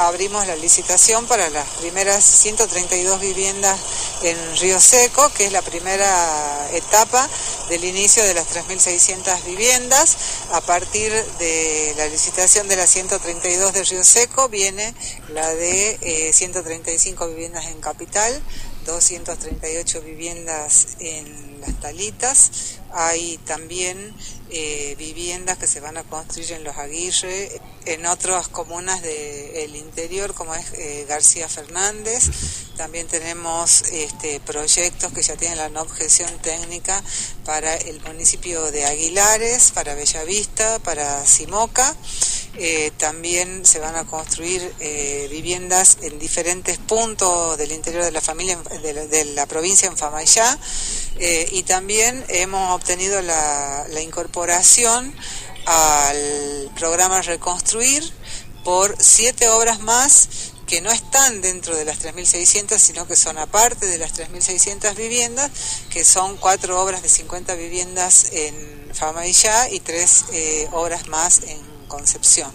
abrimos la licitación para las primeras 132 viviendas en Río Seco, que es la primera etapa del inicio de las 3.600 viviendas. A partir de la licitación de las 132 de Río Seco viene la de 135 viviendas en Capital, 238 viviendas en Las Talitas. Hay también viviendas que se van a construir en Los Aguirre, en otras comunas del interior, como es García Fernández. También tenemos proyectos que ya tienen la no objeción técnica para el municipio de Aguilares, para Bellavista, para Simoca. También se van a construir viviendas en diferentes puntos del interior de la familia, de la provincia en Famayá, y también hemos obtenido la incorporación al programa Reconstruir por 7 obras más que no están dentro de las 3.600, sino que son aparte de las 3.600 viviendas, que son 4 obras de 50 viviendas en Famayá y 3 obras más en Concepción.